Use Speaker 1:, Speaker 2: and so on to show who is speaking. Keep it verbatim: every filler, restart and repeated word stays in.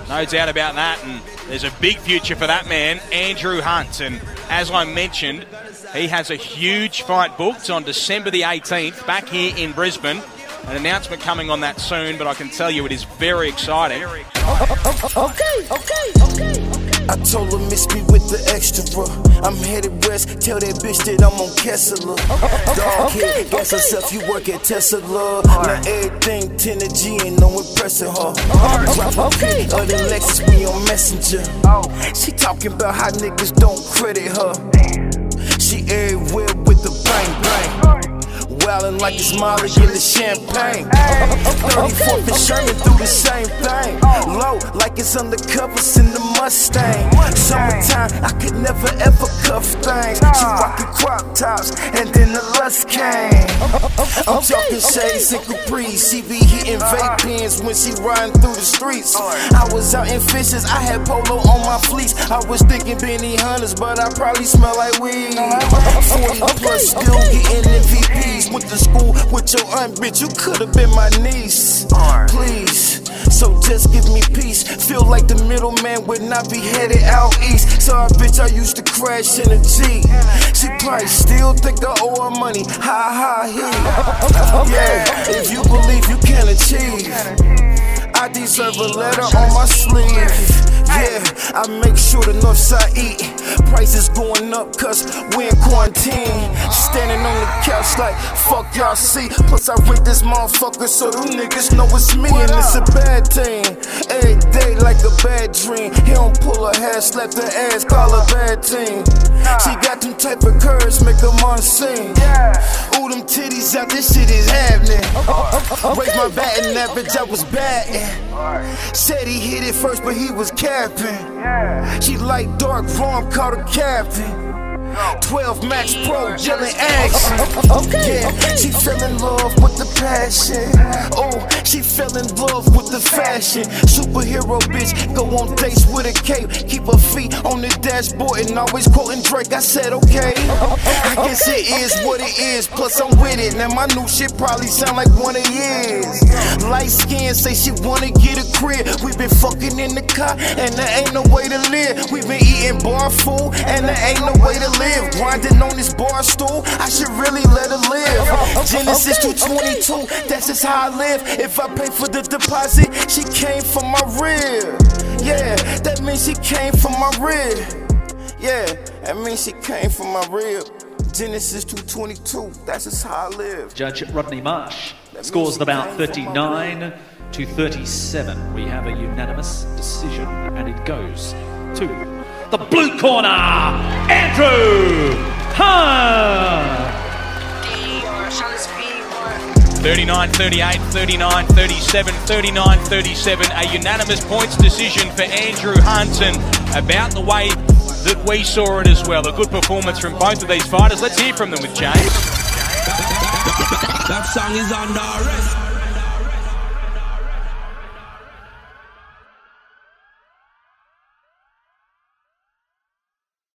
Speaker 1: No doubt about that, and there's a big future for that man, Andrew Hunt. And as I mentioned, he has a huge fight booked on December the eighteenth back here in Brisbane. An announcement coming on that soon, but I can tell you it is very exciting. Very exciting.
Speaker 2: Okay, okay, okay, okay. I told her miss me with the extra. I'm headed west, tell that bitch that I'm on Kessler. Dog head, gas herself, you work at Tesla. Now everything ten to G ain't no impressing her. Okay, other Lexus, we on Messenger. She talking about how niggas don't credit her. She everywhere with the bang bang. Wildin' like it's Molly in the champagne. thirty-fourth and Sherman do the same thing. Low like it's undercovers in the Mustang. Summertime, I could never ever cuff things. She rockin' crop tops and then the lust came. I'm talking shades and capris. She be hitting vape pens when she riding through the streets. I was out in Fishes, I had polo on my fleece. I was thinking Benny Hunters, but I probably smell like weed. forty plus, still getting M V Ps. Went to school with your aunt, bitch, you could've been my niece. Please, so just give me peace. Feel like the middleman would not be headed out east. Sorry, bitch, I used to crash in a G. She probably still think I owe her money. Ha ha he. Yeah, if you believe you can achieve, I deserve a letter on my sleeve. Yeah, I make sure the north side eat. Prices going up cause we in quarantine. Standing on the couch like, fuck y'all see. Plus I rent this motherfucker so them niggas know it's me. And it's a bad thing, every day like a bad dream. He don't pull her hair, slap her ass, call her bad team. She got them type of curves, make them unseen. Ooh, them titties out, this shit is happening. Raised my batting average, I was batting. Said he hit it first, but he was capping. She like dark rum, called her captain. twelve Max Pro, yelling action. Yeah, she fell in love with the passion. Oh, she fell in love with the fashion. Superhero bitch, go on dates with a cape. Keep her feet on the dashboard and always quoting Drake. I said okay, I guess it is what it is. Plus I'm with it. Now my new shit probably sound like one of his. Light skin say she wanna get a crib. We been fucking in the car and there ain't no way to live. We been eating bar food and there ain't no way to live. Grinding on this bar stool, I should really let her live. Genesis two twenty-two, that's just how I live. If I pay for the deposit, she came from my rib. Yeah, that means she came from my rib. Yeah, that means she came from my rib. Genesis two twenty-two, that's just how I live.
Speaker 3: Judge Rodney Marsh scores at about thirty-nine to thirty-seven. We have a unanimous decision, and it goes to the blue corner, Andrew Hunt.
Speaker 1: thirty-nine thirty-eight, thirty-nine thirty-seven, thirty-nine thirty-seven. A unanimous points decision for Andrew Hunt, and about the way that we saw it as well. A good performance from both of these fighters. Let's hear from them with James.
Speaker 4: That song is under arrest.